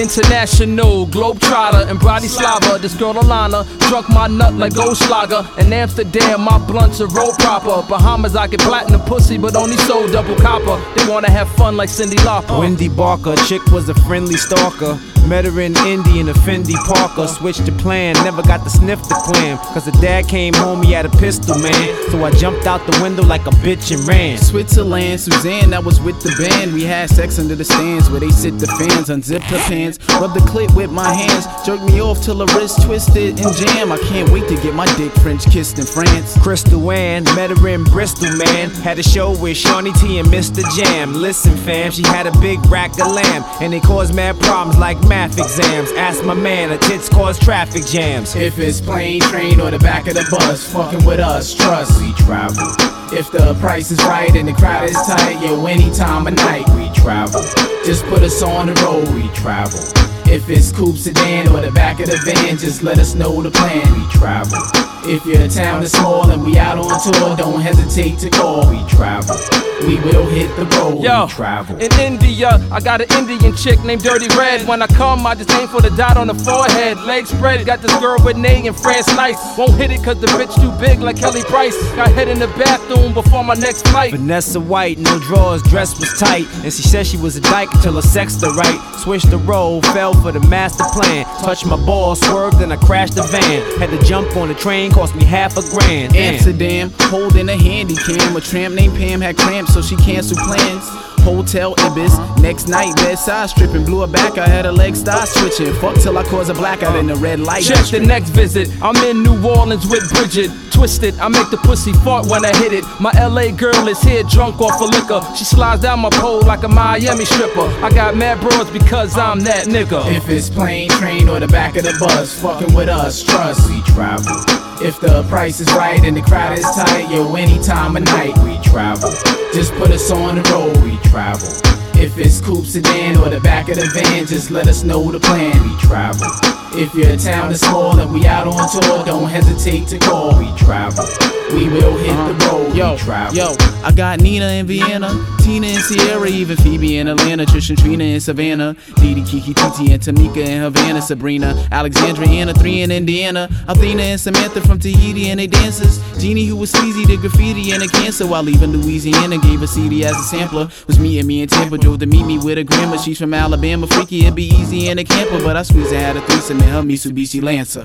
International Globetrotter and Bratislava. This girl Alana drunk my nut like Goldschlager. In Amsterdam, my blunts are roll proper. Bahamas, I get platinum pussy, but only sold double copper. They wanna have fun like Cindy Lauper. Wendy Barker, chick was a friendly stalker. Met her in Indy in a Fendi Parker. Switched the plan, never got to sniff the clam. Cause her dad came home, he had a pistol, man. So I jumped out the window like a bitch and ran. Switzerland, Suzanne, that was with the band. We had sex under the stands where they sit the fans. Unzipped her pants, rubbed the clit with my hands. Jerked me off till her wrist twisted and jam. I can't wait to get my dick French kissed in France. Crystal Ann, met her in Bristol, man. Had a show with Shawnee T and Mr. Jam. Listen fam, she had a big rack of lamb. And they caused mad problems like math exams. Ask my man, her tits cause traffic jams. If it's plane, train, or the back of the bus, fucking with us, trust we travel. If the price is right and the crowd is tight, yo, any time of night we travel. Just put us on the road, we travel. If it's coupe, sedan, or the back of the van, just let us know the plan, we travel. If your town is small and we out on tour, don't hesitate to call, we travel. We will hit the road, Yo, we travel. in India, I got an Indian chick named Dirty Red. When I come, I just aim for the dot on the forehead. Legs spread, got this girl with Nay and France Nice. Won't hit it cause the bitch too big like Kelly Price. Got head in the bathroom before my next flight. Vanessa White, no drawers, dress was tight. And she said she was a dyke until her sexed her right. Switched the role, fell for the master plan. Touched my ball, swerved, and I crashed the van. Had to jump on the train, cost me $5,000. Amsterdam, holding a handy cam. A tramp named Pam had cramps, so she canceled plans. Hotel Ibis, next night bedside stripping. Blew her back, I had her legs start switching. Fuck till I cause a blackout in the red light. Check the next visit, I'm in New Orleans with Bridget. Twisted, I make the pussy fart when I hit it. My LA girl is here drunk off of liquor. She slides down my pole like a Miami stripper. I got mad broads because I'm that nigga. If it's plane, train, or the back of the bus, fucking with us, trust we travel. If the price is right and the crowd is tight, yo, any time of night we travel. Just put us on the road, we travel. If it's coupe, sedan, or the back of the van, just let us know the plan, we travel. If your town is small and we out on tour, don't hesitate to call, we travel. We will hit the road, we travel. Yo, I got Nina in Vienna, Tina in Sierra, even Phoebe in Atlanta, Trish and Trina in Savannah, Didi, Kiki, Titi, and Tamika in Havana, Sabrina, Alexandra, Anna, 3 in Indiana, Athena and Samantha from Tahiti and they dancers, Jeannie who was sleazy, did graffiti and a cancer while leaving Louisiana, gave a CD as a sampler, was meeting me in Tampa, drove to meet me with a grandma, she's from Alabama, freaky, it'd be easy in a camper, but I squeezed and had a threesome in her Mitsubishi Lancer.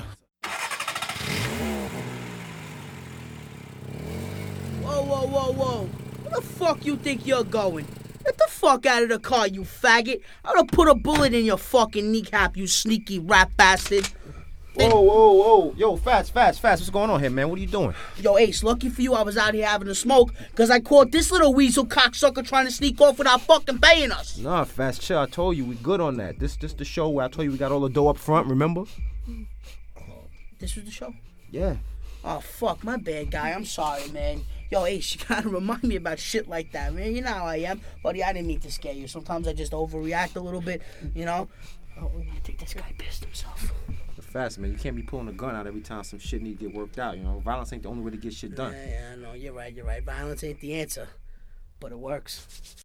Whoa. Where the fuck you think you're going? Get the fuck out of the car, you faggot. I'm gonna put a bullet in your fucking kneecap, you sneaky rat bastard. Whoa. Yo, Fats, what's going on here, man? What are you doing? Yo, Ace, lucky for you I was out here having a smoke, because I caught this little weasel cocksucker trying to sneak off without fucking paying us. Nah, Fats, chill. I told you we good on that. This the show where I told you we got all the dough up front, remember? This was the show? Yeah. Oh, fuck, my bad, guy. I'm sorry, man. Yo, Ace, you gotta remind me about shit like that, man. You know how I am. Buddy, I didn't mean to scare you. Sometimes I just overreact a little bit, you know? Oh, I think this guy pissed himself. Fast, man. You can't be pulling a gun out every time some shit need to get worked out, you know? Violence ain't the only way to get shit done. Yeah, I know. You're right. Violence ain't the answer, but it works.